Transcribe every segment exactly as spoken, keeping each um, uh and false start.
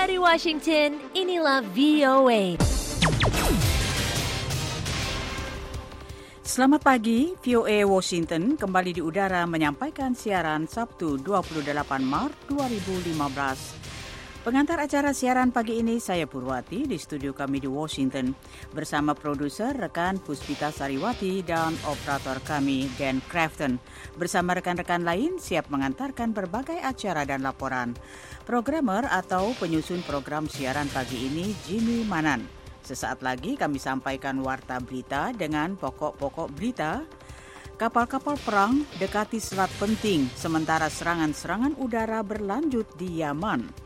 Dari Washington, inilah V O A. Selamat pagi, V O A Washington kembali di udara menyampaikan siaran Sabtu dua puluh delapan Maret dua ribu lima belas. Pengantar acara siaran pagi ini saya Purwati di studio kami di Washington bersama produser rekan Puspita Sariwati dan operator kami Dan Crafton. Bersama rekan-rekan lain siap mengantarkan berbagai acara dan laporan. Programmer atau penyusun program siaran pagi ini Jimmy Manan. Sesaat lagi kami sampaikan warta berita dengan pokok-pokok berita. Kapal-kapal perang dekati selat penting sementara serangan-serangan udara berlanjut di Yaman.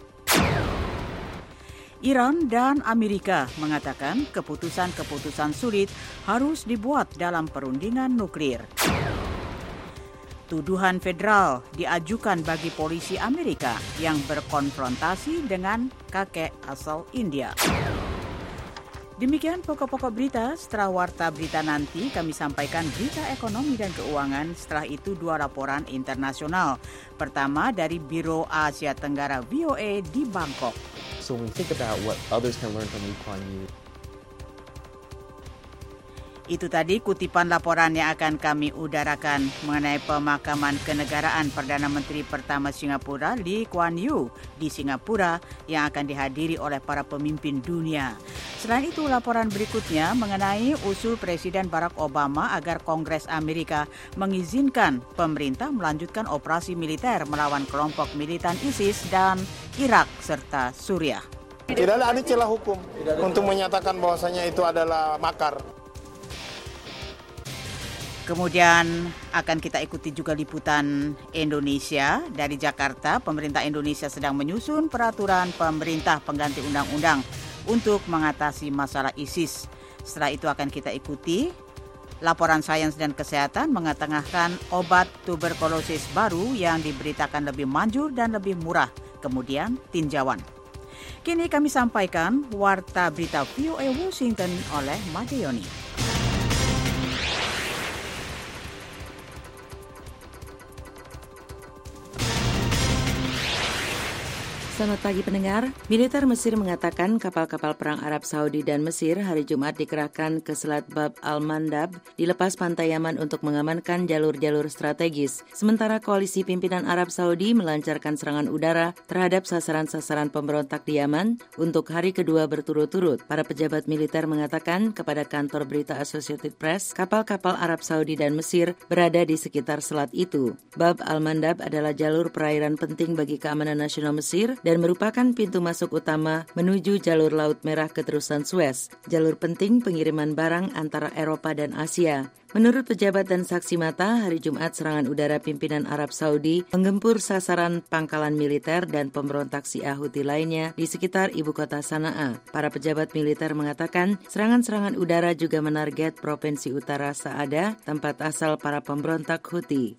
Iran dan Amerika mengatakan keputusan-keputusan sulit harus dibuat dalam perundingan nuklir. Tuduhan federal diajukan bagi polisi Amerika yang berkonfrontasi dengan kakek asal India. Demikian pokok-pokok berita. Setelah warta berita nanti kami sampaikan berita ekonomi dan keuangan. Setelah itu dua laporan internasional. Pertama dari Biro Asia Tenggara V O A di Bangkok. So when we think about what others can learn from Lee Kuan Yew. Itu tadi kutipan laporan yang akan kami udarakan mengenai pemakaman kenegaraan Perdana Menteri pertama Singapura Lee Kuan Yew di Singapura yang akan dihadiri oleh para pemimpin dunia. Selain itu, laporan berikutnya mengenai usul Presiden Barack Obama agar Kongres Amerika mengizinkan pemerintah melanjutkan operasi militer melawan kelompok militan ISIS dan Irak serta Suriah. Tidak ada celah hukum untuk menyatakan bahwasanya itu adalah makar. Kemudian akan kita ikuti juga liputan Indonesia. Dari Jakarta, pemerintah Indonesia sedang menyusun peraturan pemerintah pengganti undang-undang untuk mengatasi masalah ISIS. Setelah itu akan kita ikuti laporan sains dan kesehatan mengetengahkan obat tuberkulosis baru yang diberitakan lebih manjur dan lebih murah. Kemudian tinjauan. Kini kami sampaikan warta berita V O A Washington oleh Madeyoni. Selamat pagi pendengar. Militer Mesir mengatakan kapal-kapal perang Arab Saudi dan Mesir hari Jumat dikerahkan ke Selat Bab al-Mandab di lepas pantai Yaman untuk mengamankan jalur-jalur strategis. Sementara koalisi pimpinan Arab Saudi melancarkan serangan udara terhadap sasaran-sasaran pemberontak di Yaman untuk hari kedua berturut-turut. Para pejabat militer mengatakan kepada kantor berita Associated Press, kapal-kapal Arab Saudi dan Mesir berada di sekitar selat itu. Bab al-Mandab adalah jalur perairan penting bagi keamanan nasional Mesir dan merupakan pintu masuk utama menuju jalur Laut Merah keterusan Suez, jalur penting pengiriman barang antara Eropa dan Asia. Menurut pejabat dan saksi mata, hari Jumat serangan udara pimpinan Arab Saudi menggempur sasaran pangkalan militer dan pemberontak Syiah Houthi lainnya di sekitar ibu kota Sanaa. Para pejabat militer mengatakan serangan-serangan udara juga menarget Provinsi Utara Saada, tempat asal para pemberontak Houthi.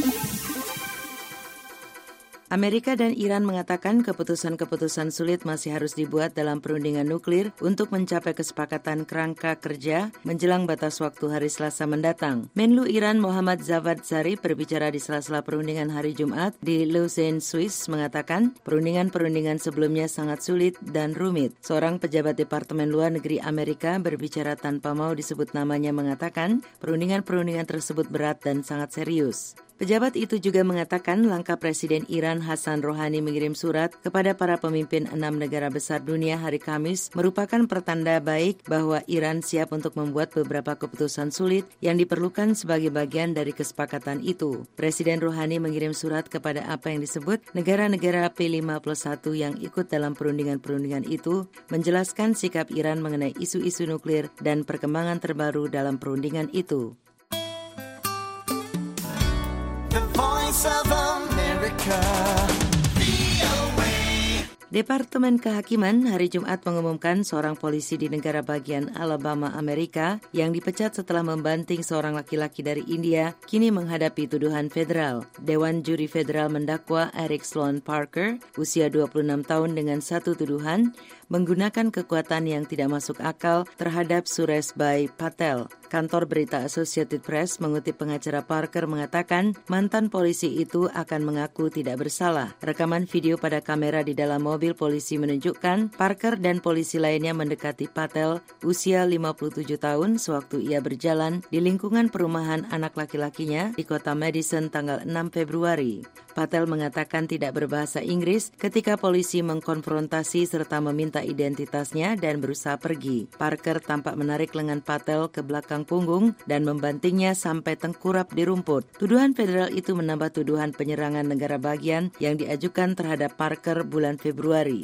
Amerika dan Iran mengatakan keputusan-keputusan sulit masih harus dibuat dalam perundingan nuklir untuk mencapai kesepakatan kerangka kerja menjelang batas waktu hari Selasa mendatang. Menlu Iran Mohammad Javad Zarif berbicara di sela-sela perundingan hari Jumat di Lausanne, Swiss, mengatakan perundingan-perundingan sebelumnya sangat sulit dan rumit. Seorang pejabat Departemen Luar Negeri Amerika berbicara tanpa mau disebut namanya mengatakan perundingan-perundingan tersebut berat dan sangat serius. Pejabat itu juga mengatakan langkah Presiden Iran Hassan Rouhani mengirim surat kepada para pemimpin enam negara besar dunia hari Kamis merupakan pertanda baik bahwa Iran siap untuk membuat beberapa keputusan sulit yang diperlukan sebagai bagian dari kesepakatan itu. Presiden Rouhani mengirim surat kepada apa yang disebut negara-negara P lima plus satu yang ikut dalam perundingan-perundingan itu, menjelaskan sikap Iran mengenai isu-isu nuklir dan perkembangan terbaru dalam perundingan itu. The Voice of America. Departemen Kehakiman hari Jumat mengumumkan seorang polisi di negara bagian Alabama, Amerika yang dipecat setelah membanting seorang laki-laki dari India kini menghadapi tuduhan federal. Dewan Juri Federal mendakwa Eric Sloan Parker, usia dua puluh enam tahun dengan satu tuduhan, menggunakan kekuatan yang tidak masuk akal terhadap Suresh Bhai Patel, Kantor berita Associated Press mengutip pengacara Parker mengatakan mantan polisi itu akan mengaku tidak bersalah. Rekaman video pada kamera di dalam mobil polisi menunjukkan Parker dan polisi lainnya mendekati Patel, usia lima puluh tujuh tahun, sewaktu ia berjalan di lingkungan perumahan anak laki-lakinya di kota Madison tanggal enam Februari. Patel mengatakan tidak berbahasa Inggris ketika polisi mengkonfrontasi serta meminta identitasnya dan berusaha pergi. Parker tampak menarik lengan Patel ke belakang punggung dan membantingnya sampai tengkurap di rumput. Tuduhan federal itu menambah tuduhan penyerangan negara bagian yang diajukan terhadap Parker bulan Februari.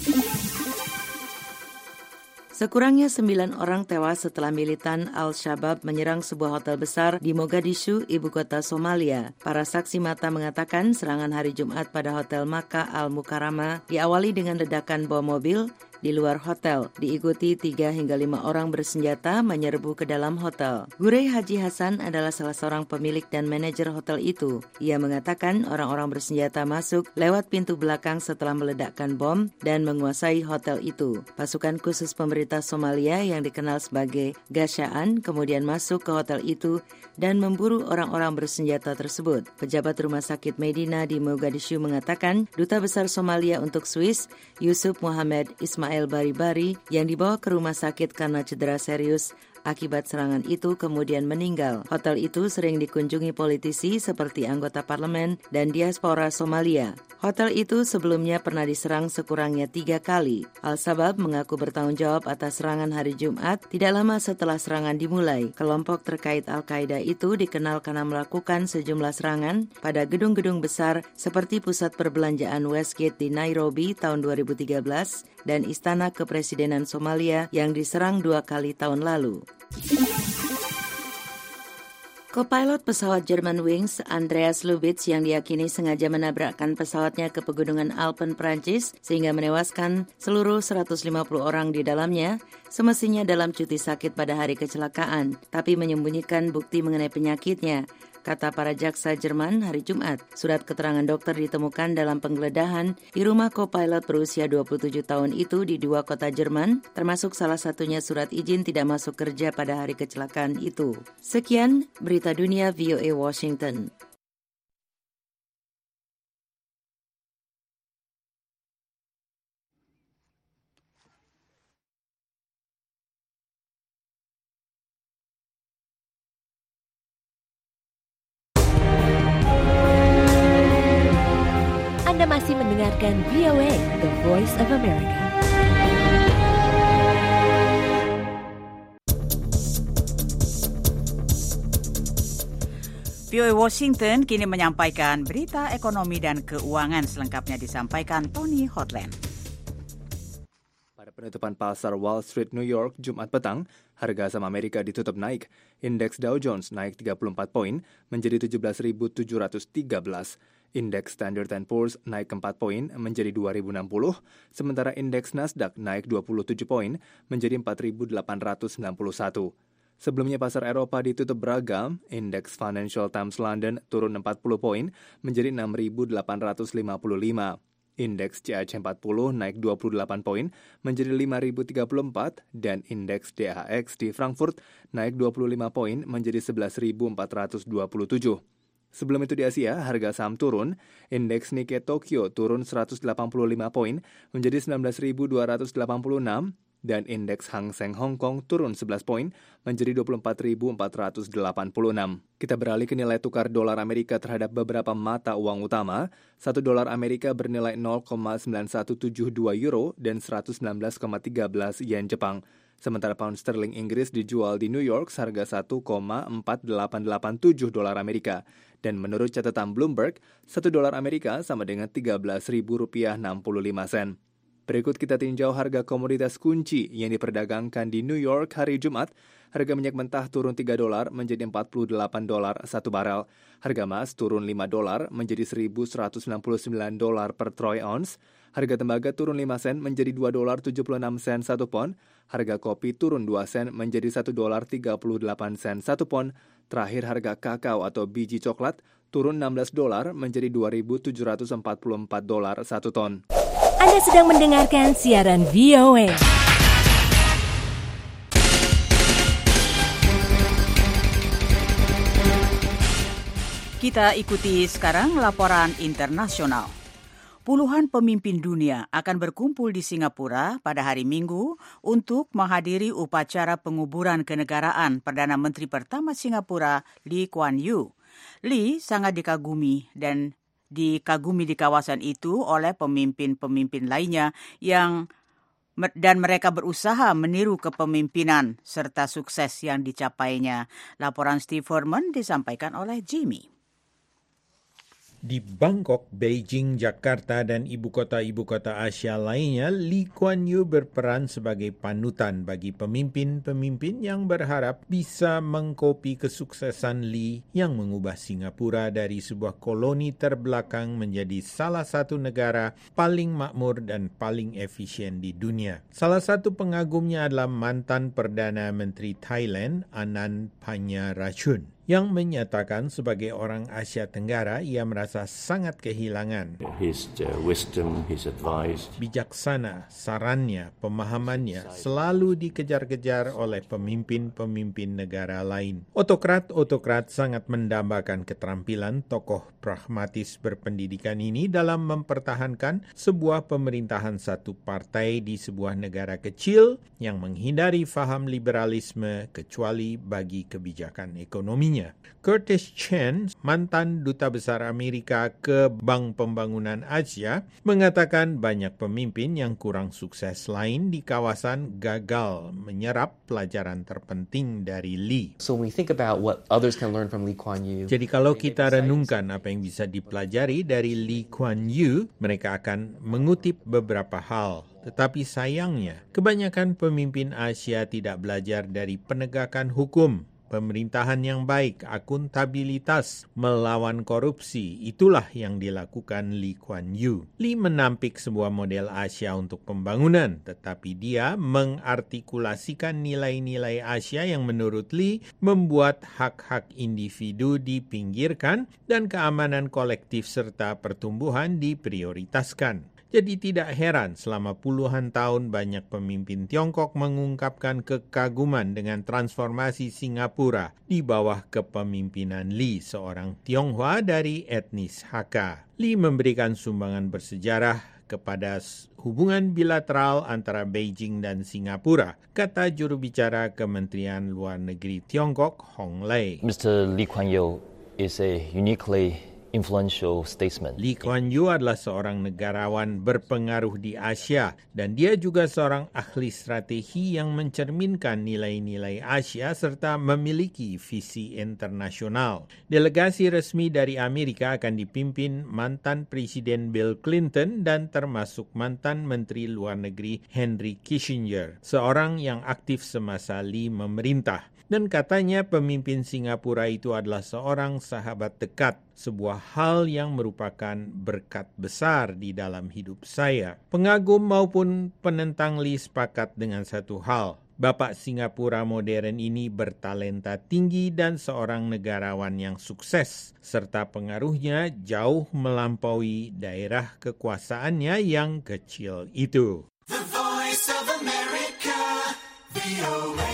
Sekurangnya sembilan orang tewas setelah militan Al-Shabaab menyerang sebuah hotel besar di Mogadishu, ibu kota Somalia. Para saksi mata mengatakan serangan hari Jumat pada Hotel Makkah Al-Mukarramah diawali dengan ledakan bom mobil di luar hotel, diikuti tiga hingga lima orang bersenjata menyerbu ke dalam hotel. Gurey Haji Hasan adalah salah seorang pemilik dan manajer hotel itu. Ia mengatakan orang-orang bersenjata masuk lewat pintu belakang setelah meledakkan bom dan menguasai hotel itu. Pasukan khusus pemerintah Somalia yang dikenal sebagai Gasyaan kemudian masuk ke hotel itu dan memburu orang-orang bersenjata tersebut. Pejabat Rumah Sakit Medina di Mogadishu mengatakan Duta Besar Somalia untuk Swiss, Yusuf Muhammad Ismail Bari-Bari, yang dibawa ke rumah sakit karena cedera serius akibat serangan itu kemudian meninggal. Hotel itu sering dikunjungi politisi seperti anggota parlemen dan diaspora Somalia. Hotel itu sebelumnya pernah diserang sekurangnya tiga kali. Al-Shabaab mengaku bertanggung jawab atas serangan hari Jumat tidak lama setelah serangan dimulai. Kelompok terkait Al-Qaeda itu dikenal karena melakukan sejumlah serangan pada gedung-gedung besar seperti pusat perbelanjaan Westgate di Nairobi tahun dua ribu tiga belas dan Istana Kepresidenan Somalia yang diserang dua kali tahun lalu. Kopilot pesawat Germanwings Andreas Lubitz yang diyakini sengaja menabrakkan pesawatnya ke pegunungan Alpen, Prancis sehingga menewaskan seluruh seratus lima puluh orang di dalamnya, semestinya dalam cuti sakit pada hari kecelakaan, tapi menyembunyikan bukti mengenai penyakitnya, kata para jaksa Jerman hari Jumat. Surat keterangan dokter ditemukan dalam penggeledahan di rumah kopilot berusia dua puluh tujuh tahun itu di dua kota Jerman, termasuk salah satunya surat izin tidak masuk kerja pada hari kecelakaan itu. Sekian Berita Dunia V O A Washington. Anda masih mendengarkan V O A, The Voice of America. V O A Washington kini menyampaikan berita ekonomi dan keuangan, selengkapnya disampaikan Tony Hotland. Pada penutupan pasar Wall Street New York Jumat petang, harga saham Amerika ditutup naik. Indeks Dow Jones naik tiga puluh empat poin menjadi tujuh belas ribu tujuh ratus tiga belas. Indeks Standard and Poor's naik empat poin menjadi dua ribu enam puluh, sementara indeks Nasdaq naik dua puluh tujuh poin menjadi empat ribu delapan ratus sembilan puluh satu. Sebelumnya pasar Eropa ditutup beragam, indeks Financial Times London turun empat puluh poin menjadi enam ribu delapan ratus lima puluh lima. Indeks C A C empat puluh naik dua puluh delapan poin menjadi lima ribu tiga puluh empat dan indeks D A X di Frankfurt naik dua puluh lima poin menjadi sebelas ribu empat ratus dua puluh tujuh. Sebelum itu di Asia, harga saham turun. Indeks Nikkei Tokyo turun seratus delapan puluh lima poin menjadi sembilan belas ribu dua ratus delapan puluh enam dan indeks Hang Seng Hong Kong turun sebelas poin menjadi dua puluh empat ribu empat ratus delapan puluh enam. Kita beralih ke nilai tukar dolar Amerika terhadap beberapa mata uang utama. Satu dolar Amerika bernilai nol koma sembilan satu tujuh dua euro dan seratus sembilan belas koma tiga belas yen Jepang. Sementara pound sterling Inggris dijual di New York seharga satu koma empat delapan delapan tujuh dolar Amerika. Dan menurut catatan Bloomberg, satu dolar Amerika sama dengan tiga belas ribu rupiah enam puluh lima sen. Berikut kita tinjau harga komoditas kunci yang diperdagangkan di New York hari Jumat. Harga minyak mentah turun tiga dolar menjadi empat puluh delapan dolar satu barel. Harga emas turun lima dolar menjadi seribu seratus enam puluh sembilan dolar per troy ounce. Harga tembaga turun lima sen menjadi dua dolar tujuh puluh enam sen satu pon. Harga kopi turun dua sen menjadi satu dolar tiga puluh delapan sen satu pon. Terakhir harga kakao atau biji coklat turun enam belas dolar menjadi dua ribu tujuh ratus empat puluh empat dolar satu ton. Anda sedang mendengarkan siaran V O A. Kita ikuti sekarang laporan internasional. Puluhan pemimpin dunia akan berkumpul di Singapura pada hari Minggu untuk menghadiri upacara penguburan kenegaraan Perdana Menteri pertama Singapura, Lee Kuan Yew. Lee sangat dikagumi dan dikagumi di kawasan itu oleh pemimpin-pemimpin lainnya yang dan mereka berusaha meniru kepemimpinan serta sukses yang dicapainya. Laporan Steve Herman disampaikan oleh Jimmy. Di Bangkok, Beijing, Jakarta, dan ibu kota-ibu kota Asia lainnya, Lee Kuan Yew berperan sebagai panutan bagi pemimpin-pemimpin yang berharap bisa mengkopi kesuksesan Lee yang mengubah Singapura dari sebuah koloni terbelakang menjadi salah satu negara paling makmur dan paling efisien di dunia. Salah satu pengagumnya adalah mantan Perdana Menteri Thailand, Anand Paniyarachun, yang menyatakan sebagai orang Asia Tenggara ia merasa sangat kehilangan. His uh, wisdom, his advice. Bijaksana, sarannya, pemahamannya selalu dikejar-kejar oleh pemimpin-pemimpin negara lain. Otokrat-otokrat sangat mendambakan keterampilan tokoh pragmatis berpendidikan ini dalam mempertahankan sebuah pemerintahan satu partai di sebuah negara kecil yang menghindari faham liberalisme kecuali bagi kebijakan ekonominya. Curtis Chen, mantan Duta Besar Amerika ke Bank Pembangunan Asia, mengatakan banyak pemimpin yang kurang sukses lain di kawasan gagal menyerap pelajaran terpenting dari Lee. So when we think about what others can learn from Lee Kuan Yew. Jadi kalau kita renungkan apa yang bisa dipelajari dari Lee Kuan Yew, mereka akan mengutip beberapa hal. Tetapi sayangnya, kebanyakan pemimpin Asia tidak belajar dari penegakan hukum, pemerintahan yang baik, akuntabilitas, melawan korupsi. Itulah yang dilakukan Lee Kuan Yew. Lee menampik sebuah model Asia untuk pembangunan, tetapi dia mengartikulasikan nilai-nilai Asia yang menurut Lee membuat hak-hak individu dipinggirkan dan keamanan kolektif serta pertumbuhan diprioritaskan. Jadi tidak heran selama puluhan tahun banyak pemimpin Tiongkok mengungkapkan kekaguman dengan transformasi Singapura di bawah kepemimpinan Lee, seorang Tionghoa dari etnis Hakka. Lee memberikan sumbangan bersejarah kepada hubungan bilateral antara Beijing dan Singapura, kata juru bicara Kementerian Luar Negeri Tiongkok, Hong Lei. Mister Lee Kuan Yew is a uniquely influential statesman. Lee Kuan Yew adalah seorang negarawan berpengaruh di Asia dan dia juga seorang ahli strategi yang mencerminkan nilai-nilai Asia serta memiliki visi internasional. Delegasi resmi dari Amerika akan dipimpin mantan Presiden Bill Clinton dan termasuk mantan Menteri Luar Negeri Henry Kissinger, seorang yang aktif semasa Lee memerintah. Dan katanya pemimpin Singapura itu adalah seorang sahabat dekat, sebuah hal yang merupakan berkat besar di dalam hidup saya. Pengagum maupun penentang Lee sepakat dengan satu hal. Bapak Singapura modern ini bertalenta tinggi dan seorang negarawan yang sukses, serta pengaruhnya jauh melampaui daerah kekuasaannya yang kecil itu. The Voice of America, V O A.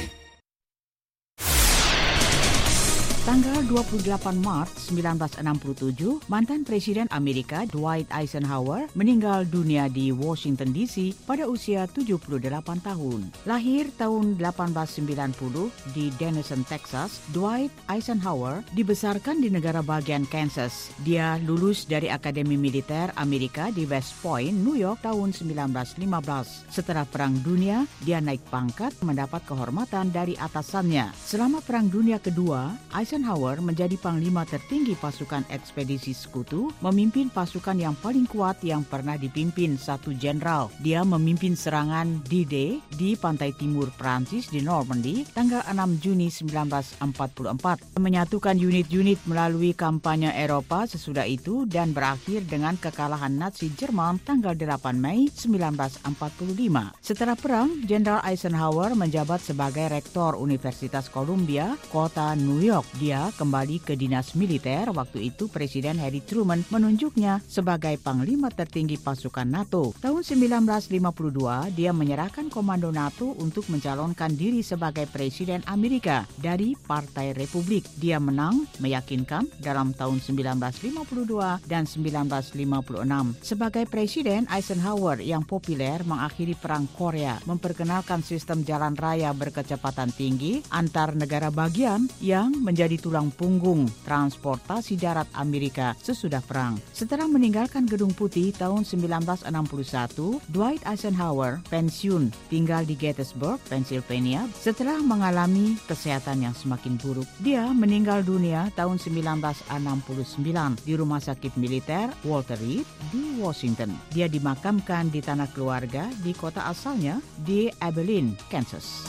Tanggal dua puluh delapan Maret seribu sembilan ratus enam puluh tujuh, mantan Presiden Amerika Dwight Eisenhower meninggal dunia di Washington D C pada usia tujuh puluh delapan tahun. Lahir tahun delapan belas sembilan puluh di Denison, Texas, Dwight Eisenhower dibesarkan di negara bagian Kansas. Dia lulus dari Akademi Militer Amerika di West Point, New York tahun seribu sembilan ratus lima belas. Setelah Perang Dunia, dia naik pangkat mendapat kehormatan dari atasannya. Selama Perang Dunia Kedua, Eisenhower menjadi panglima tertinggi pasukan ekspedisi sekutu, memimpin pasukan yang paling kuat yang pernah dipimpin satu jenderal. Dia memimpin serangan D-Day di pantai timur Prancis di Normandy tanggal enam Juni seribu sembilan ratus empat puluh empat. Menyatukan unit-unit melalui kampanye Eropa sesudah itu dan berakhir dengan kekalahan Nazi Jerman tanggal delapan Mei seribu sembilan ratus empat puluh lima. Setelah perang, Jenderal Eisenhower menjabat sebagai Rektor Universitas Columbia, kota New York. Dia kembali ke dinas militer. Waktu itu Presiden Harry Truman menunjuknya sebagai panglima tertinggi pasukan NATO. Tahun sembilan belas lima puluh dua, dia menyerahkan komando NATO untuk mencalonkan diri sebagai Presiden Amerika dari Partai Republik. Dia menang meyakinkan dalam tahun sembilan belas lima puluh dua dan sembilan belas lima puluh enam. Sebagai Presiden, Eisenhower yang populer mengakhiri Perang Korea, memperkenalkan sistem jalan raya berkecepatan tinggi antar negara bagian yang menjadi tulang punggung transportasi darat Amerika sesudah perang. Setelah meninggalkan Gedung Putih tahun sembilan belas enam puluh satu, Dwight Eisenhower pensiun tinggal di Gettysburg, Pennsylvania setelah mengalami kesehatan yang semakin buruk. Dia meninggal dunia tahun sembilan belas enam puluh sembilan di Rumah Sakit Militer Walter Reed di Washington. Dia dimakamkan di tanah keluarga di kota asalnya di Abilene, Kansas.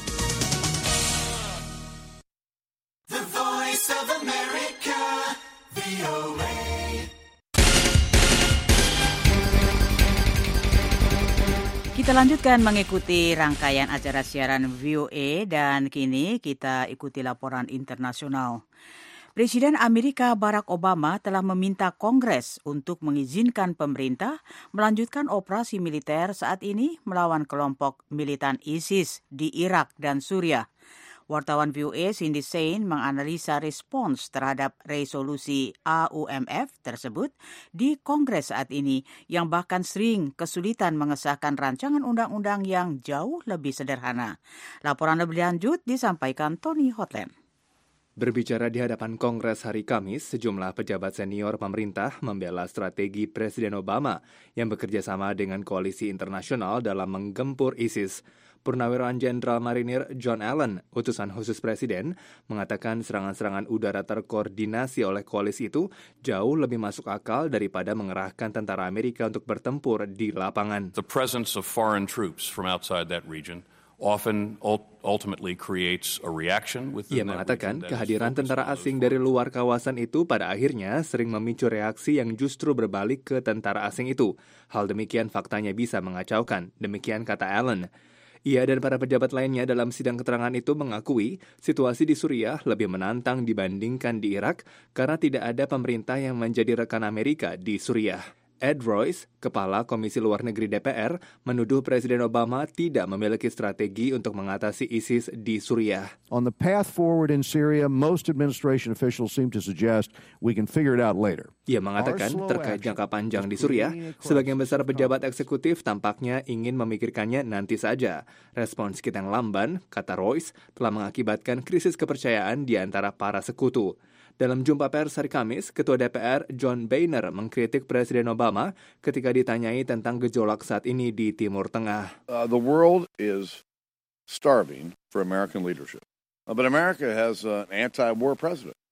The Voice of America, V O A. Kita lanjutkan mengikuti rangkaian acara siaran V O A dan kini kita ikuti laporan internasional. Presiden Amerika Barack Obama telah meminta Kongres untuk mengizinkan pemerintah melanjutkan operasi militer saat ini melawan kelompok militan ISIS di Irak dan Suriah. Wartawan V O A Cindy Sain menganalisa respons terhadap resolusi A U M F tersebut di Kongres saat ini yang bahkan sering kesulitan mengesahkan rancangan undang-undang yang jauh lebih sederhana. Laporan lebih lanjut disampaikan Tony Hotland. Berbicara di hadapan Kongres hari Kamis, sejumlah pejabat senior pemerintah membela strategi Presiden Obama yang bekerja sama dengan koalisi internasional dalam menggempur ISIS. Purnawirawan Jenderal Marinir John Allen, utusan khusus Presiden, mengatakan serangan-serangan udara terkoordinasi oleh koalisi itu jauh lebih masuk akal daripada mengerahkan tentara Amerika untuk bertempur di lapangan. The presence of foreign troops from outside that region often ultimately creates a reaction within. Ia mengatakan kehadiran tentara asing dari luar kawasan itu pada akhirnya sering memicu reaksi yang justru berbalik ke tentara asing itu. Hal demikian faktanya bisa mengacaukan, demikian kata Allen. Ia dan para pejabat lainnya dalam sidang keterangan itu mengakui situasi di Suriah lebih menantang dibandingkan di Irak karena tidak ada pemerintah yang menjadi rekan Amerika di Suriah. Ed Royce, Kepala Komisi Luar Negeri D P R, menuduh Presiden Obama tidak memiliki strategi untuk mengatasi ISIS di Suriah. On the path forward in Syria, most administration officials seem to suggest we can figure it out later. Ia mengatakan terkait jangka panjang di Suriah, sebagian besar pejabat eksekutif tampaknya ingin memikirkannya nanti saja. Respons kita yang lamban, kata Royce, telah mengakibatkan krisis kepercayaan di antara para sekutu. Dalam jumpa pers hari Kamis, Ketua D P R John Boehner mengkritik Presiden Obama ketika ditanyai tentang gejolak saat ini di Timur Tengah. Uh, the world is starving for American leadership, uh, but America has an anti-war president.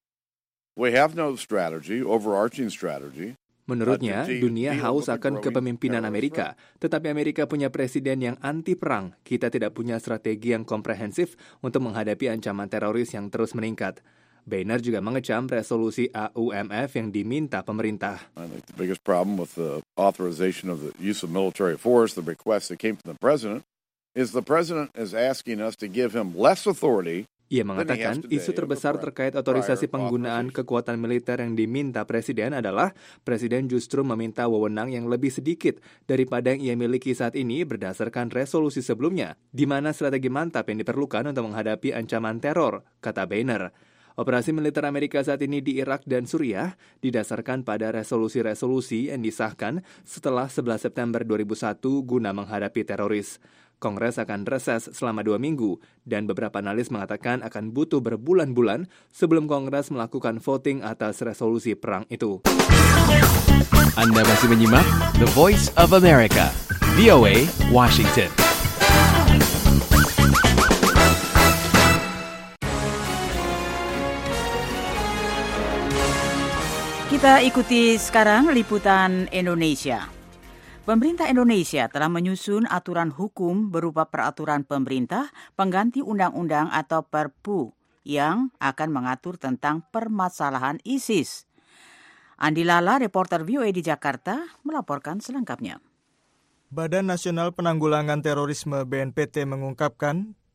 We have no strategy, overarching strategy. Menurutnya, dunia haus akan kepemimpinan Amerika, tetapi Amerika punya presiden yang anti-perang. Kita tidak punya strategi yang komprehensif untuk menghadapi ancaman teroris yang terus meningkat. Boehner juga mengecam resolusi A U M F yang diminta pemerintah. I think the biggest problem with the authorization of the use of military force, the request that came from the president, is the president is asking us to give him less authority. Ia mengatakan isu terbesar terkait otorisasi penggunaan kekuatan militer yang diminta Presiden adalah Presiden justru meminta wewenang yang lebih sedikit daripada yang ia miliki saat ini berdasarkan resolusi sebelumnya, di mana strategi mantap yang diperlukan untuk menghadapi ancaman teror, kata Boehner. Operasi militer Amerika saat ini di Irak dan Suriah didasarkan pada resolusi-resolusi yang disahkan setelah sebelas September dua ribu satu guna menghadapi teroris. Kongres akan reses selama dua minggu, dan beberapa analis mengatakan akan butuh berbulan-bulan sebelum Kongres melakukan voting atas resolusi perang itu. Anda masih menyimak The Voice of America, V O A, Washington. Kita ikuti sekarang liputan Indonesia. Pemerintah Indonesia telah menyusun aturan hukum berupa peraturan pemerintah pengganti undang-undang atau Perpu yang akan mengatur tentang permasalahan ISIS. Andi Lala, reporter V O A di Jakarta, melaporkan selengkapnya. Badan Nasional Penanggulangan Terorisme B N P T mengungkapkan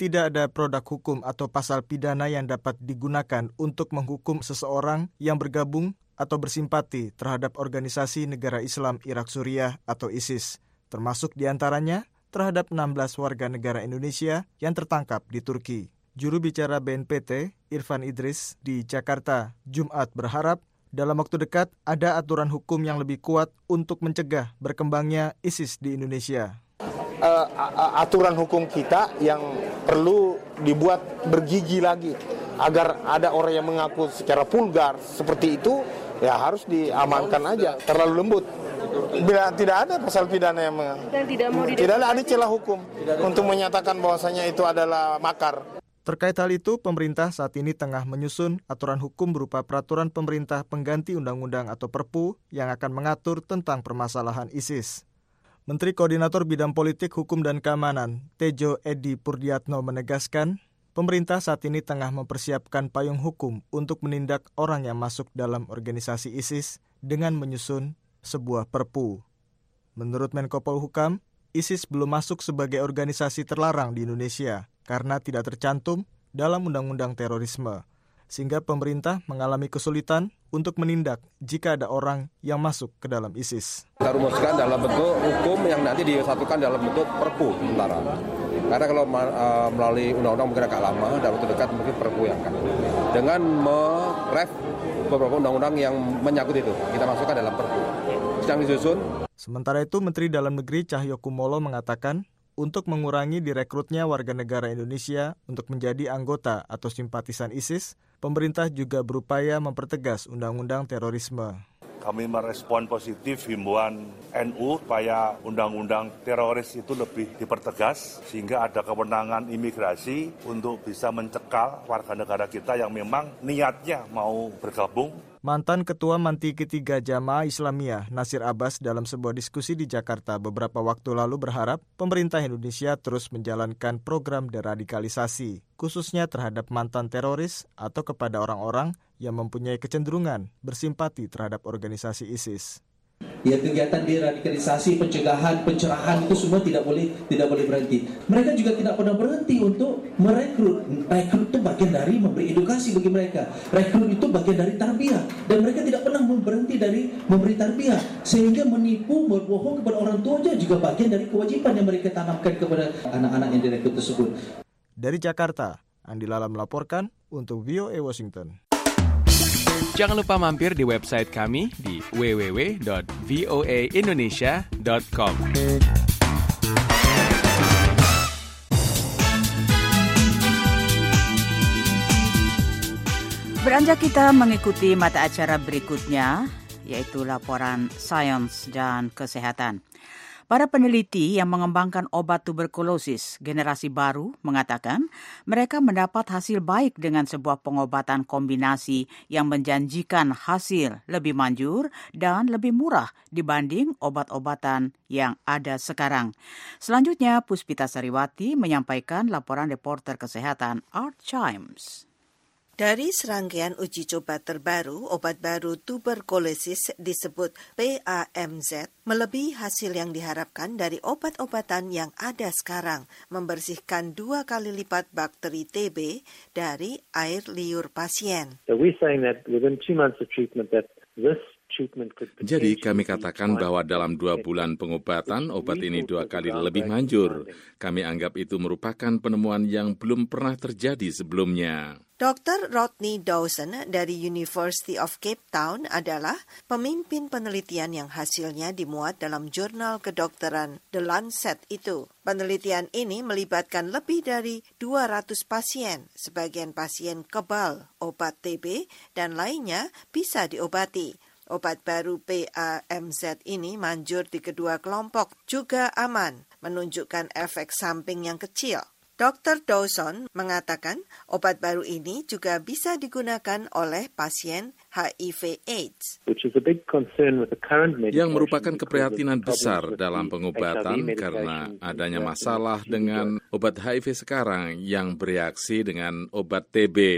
tidak ada produk hukum atau pasal pidana yang dapat digunakan untuk menghukum seseorang yang bergabung atau bersimpati terhadap organisasi negara Islam Irak Suriah atau ISIS, termasuk diantaranya terhadap enam belas warga negara Indonesia yang tertangkap di Turki. Juru bicara B N P T, Irfan Idris, di Jakarta, Jumat berharap dalam waktu dekat ada aturan hukum yang lebih kuat untuk mencegah berkembangnya ISIS di Indonesia. Uh, aturan hukum kita yang perlu dibuat bergigi lagi agar ada orang yang mengaku secara vulgar seperti itu, ya harus diamankan aja, terlalu lembut. Bila tidak ada pasal pidana yang meng... tidak, mau tidak ada celah hukum untuk menyatakan bahwasanya itu adalah makar. Terkait hal itu, pemerintah saat ini tengah menyusun aturan hukum berupa peraturan pemerintah pengganti undang-undang atau Perpu yang akan mengatur tentang permasalahan ISIS. Menteri Koordinator Bidang Politik, Hukum dan Keamanan, Tejo Edi Purdiatno menegaskan, pemerintah saat ini tengah mempersiapkan payung hukum untuk menindak orang yang masuk dalam organisasi ISIS dengan menyusun sebuah Perpu. Menurut Menko Polhukam, ISIS belum masuk sebagai organisasi terlarang di Indonesia karena tidak tercantum dalam Undang-Undang Terorisme, sehingga pemerintah mengalami kesulitan untuk menindak jika ada orang yang masuk ke dalam ISIS. Kita rumuskan dalam bentuk hukum yang nanti disatukan dalam bentuk Perpu sementara. Karena kalau uh, melalui undang-undang mungkin agak lama, dalam waktu dekat mungkin Perpu yang akan. Dengan meref beberapa undang-undang yang menyangkut itu, kita masukkan dalam Perpu. Sedang disusun. Sementara itu, Menteri Dalam Negeri Cahyokumolo mengatakan, untuk mengurangi direkrutnya warga negara Indonesia untuk menjadi anggota atau simpatisan ISIS, pemerintah juga berupaya mempertegas undang-undang terorisme. Kami merespon positif himbauan N U supaya undang-undang teroris itu lebih dipertegas sehingga ada kewenangan imigrasi untuk bisa mencekal warga negara kita yang memang niatnya mau bergabung. Mantan Ketua Manti Ketiga Jamaah Islamiyah Nasir Abbas dalam sebuah diskusi di Jakarta beberapa waktu lalu berharap pemerintah Indonesia terus menjalankan program deradikalisasi, khususnya terhadap mantan teroris atau kepada orang-orang yang mempunyai kecenderungan bersimpati terhadap organisasi ISIS. Ya, kegiatan deradikalisasi, pencegahan, pencerahan itu semua tidak boleh tidak boleh berhenti. Mereka juga tidak pernah berhenti untuk merekrut. Rekrut itu bagian dari memberi edukasi bagi mereka. Rekrut itu bagian dari tarbiyah, dan mereka tidak pernah berhenti dari memberi tarbiyah. Sehingga menipu, berbohong kepada orang tua juga bagian dari kewajiban yang mereka tanamkan kepada anak-anak yang direkrut tersebut. Dari Jakarta, Andi Lala melaporkan untuk V O A Washington. Jangan lupa mampir di website kami di w w w dot v o a indonesia dot com. Beranjak kita mengikuti mata acara berikutnya, yaitu laporan sains dan kesehatan. Para peneliti yang mengembangkan obat tuberkulosis generasi baru mengatakan mereka mendapat hasil baik dengan sebuah pengobatan kombinasi yang menjanjikan hasil lebih manjur dan lebih murah dibanding obat-obatan yang ada sekarang. Selanjutnya, Puspita Sariwati menyampaikan laporan reporter kesehatan Art Chimes. Dari serangkaian uji coba terbaru, obat baru tuberkulosis disebut P A M Z melebihi hasil yang diharapkan dari obat-obatan yang ada sekarang, membersihkan dua kali lipat bakteri T B dari air liur pasien. So we're saying that within two months of treatment that this Jadi kami katakan bahwa dalam dua bulan pengobatan, obat ini dua kali lebih manjur. Kami anggap itu merupakan penemuan yang belum pernah terjadi sebelumnya. doktor Rodney Dawson dari University of Cape Town adalah pemimpin penelitian yang hasilnya dimuat dalam jurnal kedokteran The Lancet itu. Penelitian ini melibatkan lebih dari dua ratus pasien. Sebagian pasien kebal obat T B dan lainnya bisa diobati. Obat baru P A M Z ini manjur di kedua kelompok, juga aman, menunjukkan efek samping yang kecil. doktor Dawson mengatakan obat baru ini juga bisa digunakan oleh pasien H I V AIDS. Yang merupakan keprihatinan besar dalam pengobatan karena adanya masalah dengan obat H I V sekarang yang bereaksi dengan obat T B.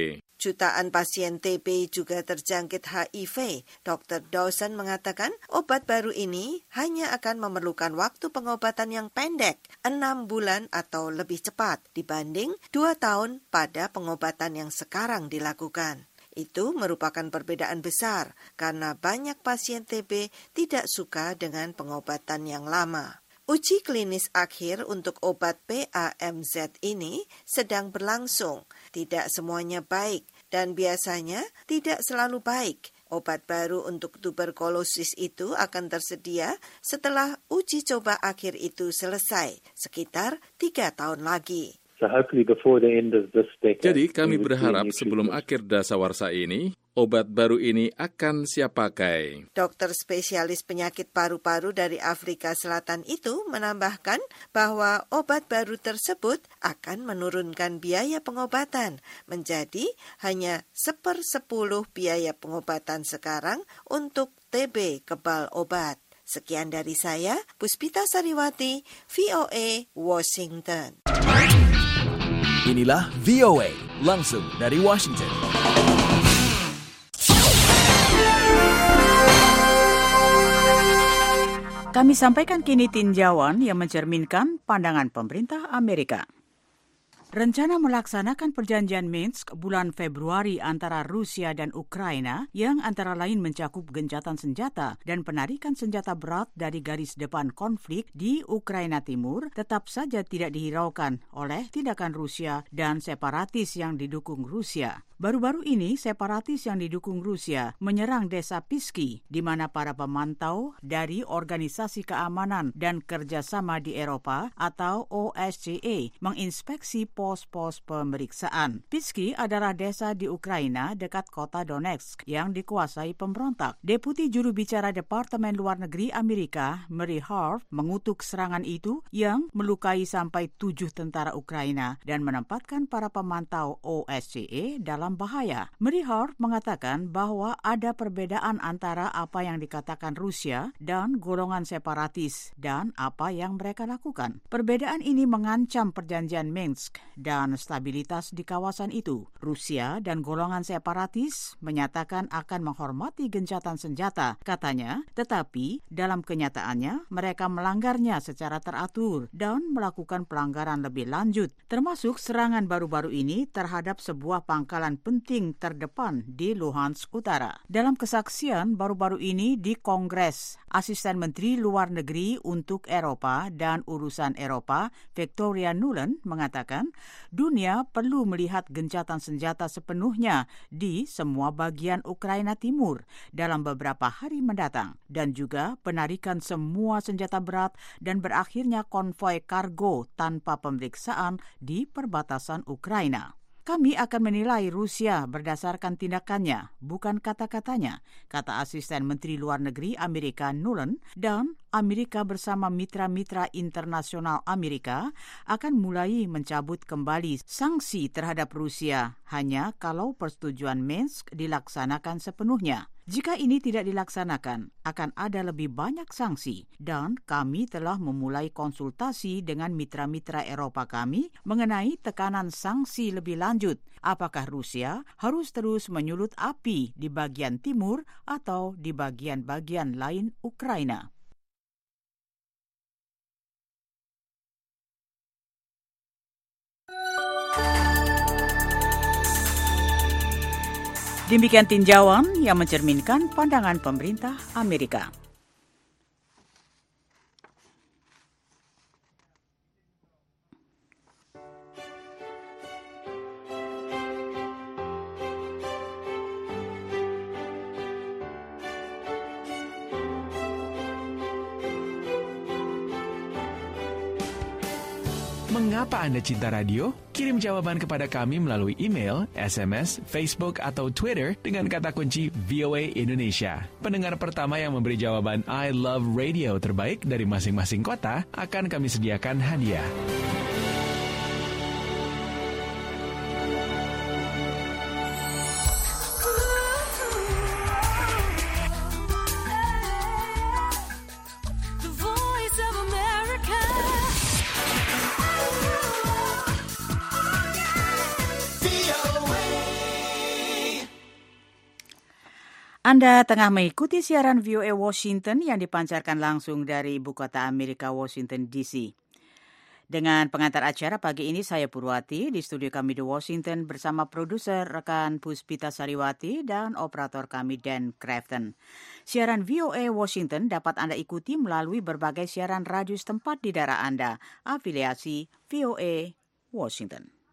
Jutaan pasien T B juga terjangkit H I V. dokter Dawson mengatakan obat baru ini hanya akan memerlukan waktu pengobatan yang pendek, enam bulan atau lebih cepat dibanding dua tahun pada pengobatan yang sekarang dilakukan. Itu merupakan perbedaan besar karena banyak pasien T B tidak suka dengan pengobatan yang lama. Uji klinis akhir untuk obat P A M Z ini sedang berlangsung. Tidak semuanya baik dan biasanya tidak selalu baik. Obat baru untuk tuberkulosis itu akan tersedia setelah uji coba akhir itu selesai, sekitar tiga tahun lagi. So hopefully before the end of this decade, Jadi kami we would see berharap new sebelum treatments. akhir dasawarsa ini, obat baru ini akan siap pakai. Dokter spesialis penyakit paru-paru dari Afrika Selatan itu menambahkan bahwa obat baru tersebut akan menurunkan biaya pengobatan menjadi hanya sepersepuluh biaya pengobatan sekarang untuk T B kebal obat. Sekian dari saya, Puspita Sariwati, V O A, Washington. Inilah V O A, langsung dari Washington. Kami sampaikan kini tinjauan yang mencerminkan pandangan pemerintah Amerika. Rencana melaksanakan perjanjian Minsk bulan Februari antara Rusia dan Ukraina yang antara lain mencakup gencatan senjata dan penarikan senjata berat dari garis depan konflik di Ukraina Timur tetap saja tidak dihiraukan oleh tindakan Rusia dan separatis yang didukung Rusia. Baru-baru ini, separatis yang didukung Rusia menyerang desa Piski, di mana para pemantau dari Organisasi Keamanan dan Kerjasama di Eropa atau O S C E menginspeksi pos-pos pemeriksaan. Piski adalah desa di Ukraina dekat kota Donetsk yang dikuasai pemberontak. Deputi juru bicara Departemen Luar Negeri Amerika, Mary Harf, mengutuk serangan itu yang melukai sampai tujuh tentara Ukraina dan menempatkan para pemantau O S C E dalam bahaya. Mary Harf mengatakan bahwa ada perbedaan antara apa yang dikatakan Rusia dan golongan separatis dan apa yang mereka lakukan. Perbedaan ini mengancam perjanjian Minsk dan stabilitas di kawasan itu. Rusia dan golongan separatis menyatakan akan menghormati gencatan senjata, katanya, tetapi dalam kenyataannya mereka melanggarnya secara teratur dan melakukan pelanggaran lebih lanjut, termasuk serangan baru-baru ini terhadap sebuah pangkalan penting terdepan di Luhansk Utara. Dalam kesaksian baru-baru ini di Kongres, Asisten Menteri Luar Negeri untuk Eropa dan Urusan Eropa, Victoria Nuland, mengatakan dunia perlu melihat gencatan senjata sepenuhnya di semua bagian Ukraina Timur dalam beberapa hari mendatang dan juga penarikan semua senjata berat dan berakhirnya konvoi kargo tanpa pemeriksaan di perbatasan Ukraina. Kami akan menilai Rusia berdasarkan tindakannya, bukan kata-katanya, kata Asisten Menteri Luar Negeri Amerika Nuland, dan Amerika bersama mitra-mitra internasional Amerika akan mulai mencabut kembali sanksi terhadap Rusia hanya kalau persetujuan Minsk dilaksanakan sepenuhnya. Jika ini tidak dilaksanakan, akan ada lebih banyak sanksi dan kami telah memulai konsultasi dengan mitra-mitra Eropa kami mengenai tekanan sanksi lebih lanjut. Apakah Rusia harus terus menyulut api di bagian timur atau di bagian-bagian lain Ukraina? Demikian tinjauan yang mencerminkan pandangan pemerintah Amerika. Mengapa Anda cinta radio? Kirim jawaban kepada kami melalui email, S M S, Facebook, atau Twitter dengan kata kunci V O A Indonesia. Pendengar pertama yang memberi jawaban I love radio terbaik dari masing-masing kota akan kami sediakan hadiah. Anda tengah mengikuti siaran V O A Washington yang dipancarkan langsung dari ibu kota Amerika, Washington D C. Dengan pengantar acara pagi ini saya Purwati di studio kami di Washington bersama produser rekan Puspita Sariwati dan operator kami Dan Crafton. Siaran V O A Washington dapat Anda ikuti melalui berbagai siaran radio setempat di daerah Anda, afiliasi V O A Washington.